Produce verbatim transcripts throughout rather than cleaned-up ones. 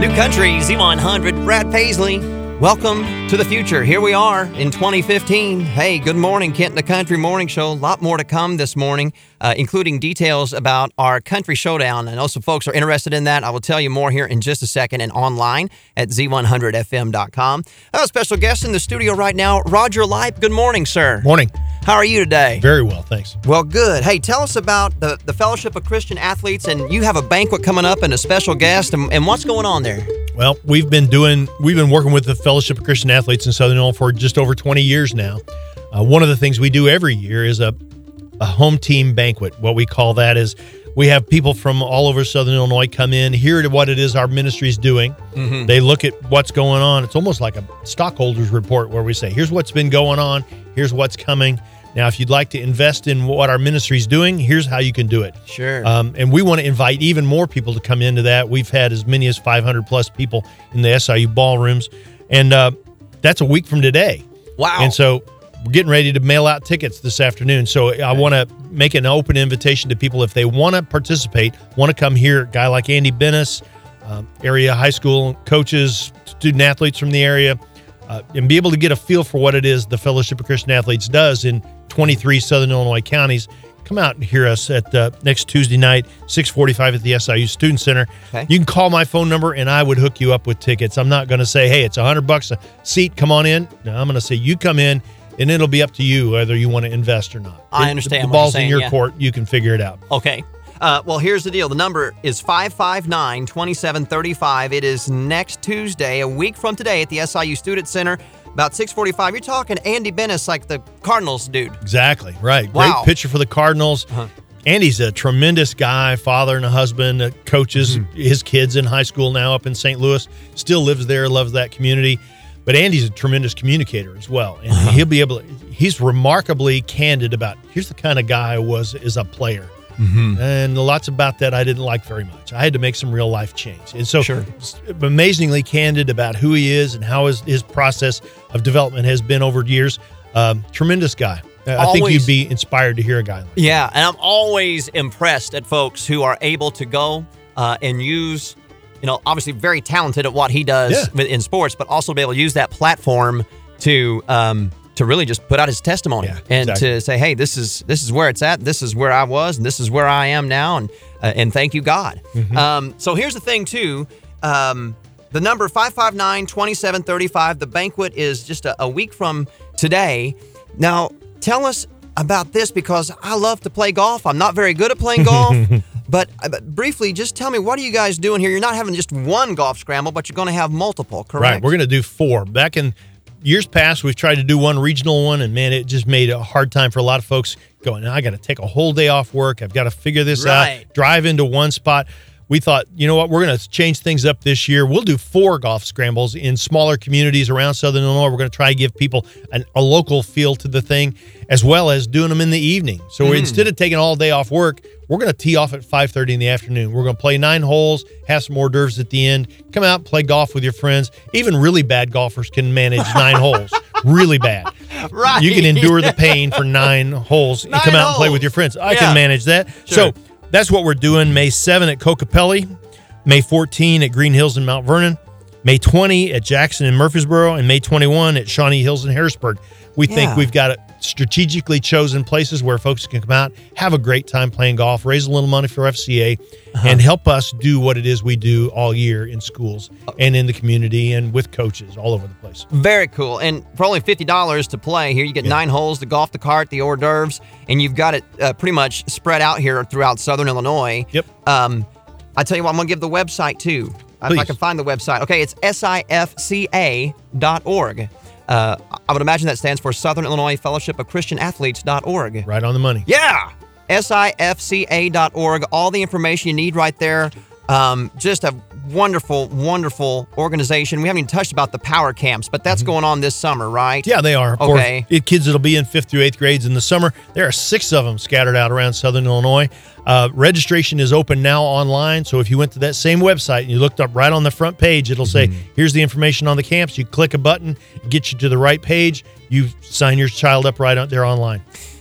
New Country, Z one hundred, Brad Paisley. Welcome to the future. Here we are in twenty fifteen. Hey, good morning, Kent in the Country Morning Show. A lot more to come this morning, uh, including details about our Country Showdown. I know some folks are interested in that. I will tell you more here in just a second and online at Z one hundred F M dot com. I have a special guest in the studio right now, Roger Lipe. Good morning, sir. Morning. How are you today? Very well, thanks. Well, good. Hey, tell us about the, the Fellowship of Christian Athletes, and you have a banquet coming up and a special guest, and, and what's going on there? Well, we've been doing, we've been working with the Fellowship of Christian Athletes in Southern Illinois for just over twenty years now. Uh, one of the things we do every year is a, a home team banquet. What we call that is we have people from all over Southern Illinois come in, hear what it is our ministry is doing. Mm-hmm. They look at what's going on. It's almost like a stockholders report where we say, here's what's been going on, here's what's coming. Now, if you'd like to invest in what our ministry is doing, here's how you can do it. Sure. Um, and we want to invite even more people to come into that. We've had as many as five hundred plus people in the S I U ballrooms. And uh, that's a week from today. Wow. And so we're getting ready to mail out tickets this afternoon. So I want to make an open invitation to people if they want to participate, want to come here. A guy like Andy Bennis, um, area high school coaches, student athletes from the area, uh, and be able to get a feel for what it is the Fellowship of Christian Athletes does in twenty-three Southern Illinois counties. Come out and hear us at uh, next Tuesday night, six forty-five at the S I U Student Center. Okay. You can call my phone number and I would hook you up with tickets. I'm not going to say, hey, it's one hundred bucks a seat, come on in. No, I'm going to say you come in and it'll be up to you whether you want to invest or not. I understand. The, the what ball's you're saying, in your yeah. court. You can figure it out. Okay. Uh, well, here's the deal. The number is five five nine, two seven three five. It is next Tuesday, a week from today at the S I U Student Center. About six forty-five, you're talking Andy Bennis, like the Cardinals dude. Exactly, right. Wow. Great pitcher for the Cardinals. Uh-huh. Andy's a tremendous guy, father and a husband, uh, coaches mm-hmm. his kids in high school now up in Saint Louis, still lives there, loves that community. But Andy's a tremendous communicator as well. And uh-huh. he'll be able to, he's remarkably candid about, here's the kind of guy I was as a player. Mm-hmm. And lots about that I didn't like very much. I had to make some real life change. And so sure. amazingly candid about who he is and how his, his process of development has been over years. Um, tremendous guy. I always, think you'd be inspired to hear a guy like that. Yeah, and I'm always impressed at folks who are able to go uh, and use, you know, obviously very talented at what he does yeah. in sports, but also be able to use that platform to um, to really just put out his testimony yeah, and exactly. to say, hey, this is this is where it's at, this is where I was, and this is where I am now, and uh, and thank you, God. Mm-hmm. Um, so here's the thing, too. Um, the number five five nine, two seven three five, the banquet is just a, a week from today. Now, tell us about this because I love to play golf. I'm not very good at playing golf, but, but briefly, just tell me, what are you guys doing here? You're not having just one golf scramble, but you're going to have multiple, correct? Right, we're going to do four. Back in years past, we've tried to do one regional one, and man, it just made a hard time for a lot of folks going, I got to take a whole day off work. I've got to figure this right. out, drive into one spot. We thought, you know what, we're going to change things up this year. We'll do four golf scrambles in smaller communities around Southern Illinois. We're going to try to give people an, a local feel to the thing, as well as doing them in the evening. So mm. instead of taking all day off work, we're going to tee off at five thirty in the afternoon. We're going to play nine holes, have some hors d'oeuvres at the end, come out, play golf with your friends. Even really bad golfers can manage nine holes. Really bad. Right. You can endure the pain for nine holes and nine come out holes. and play with your friends. I yeah. can manage that. Sure. So that's what we're doing. May seventh at Kokopelli, May fourteenth at Green Hills in Mount Vernon, May twentieth at Jackson and Murfreesboro, and May twenty-first at Shawnee Hills in Harrisburg. We yeah. think we've got strategically chosen places where folks can come out, have a great time playing golf, raise a little money for F C A, uh-huh. and help us do what it is we do all year in schools and in the community and with coaches all over the place. Very cool. And for only fifty dollars to play here, you get yeah. nine holes, the golf, the cart, the hors d'oeuvres, and you've got it uh, pretty much spread out here throughout Southern Illinois. Yep. Um, I tell you what, I'm going to give the website, too. Please. If I can find the website. Okay, it's S I F C A dot org. Uh, I would imagine that stands for Southern Illinois Fellowship of Christian Athletes dot org. Right on the money. Yeah. S I F C A dot org. All the information you need right there. Um, just a wonderful, wonderful organization. We haven't even touched about the power camps, but that's mm-hmm. going on this summer, right? Yeah, they are. Okay. For kids that'll be in fifth through eighth grades in the summer. There are six of them scattered out around Southern Illinois. Uh, registration is open now online, so if you went to that same website and you looked up right on the front page, it'll say, mm-hmm. here's the information on the camps. You click a button, it gets you to the right page. You sign your child up right out there online.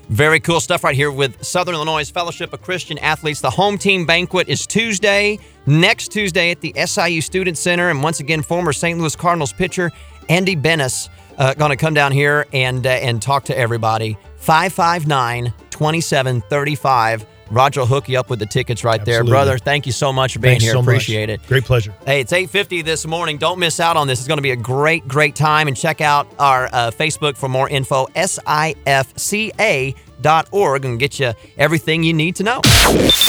Very cool stuff right here with Southern Illinois Fellowship of Christian Athletes. The home team banquet is Tuesday, next Tuesday at the S I U Student Center. And once again, former Saint Louis Cardinals pitcher Andy Benes uh, going to come down here and uh, and talk to everybody. five five nine, two seven three five. Roger will hook you up with the tickets right Absolutely. there. Brother, thank you so much for being Thanks here. so Appreciate much. it. Great pleasure. Hey, it's eight fifty this morning. Don't miss out on this. It's going to be a great, great time. And check out our uh, Facebook for more info, S I F C A dot org, and get you everything you need to know.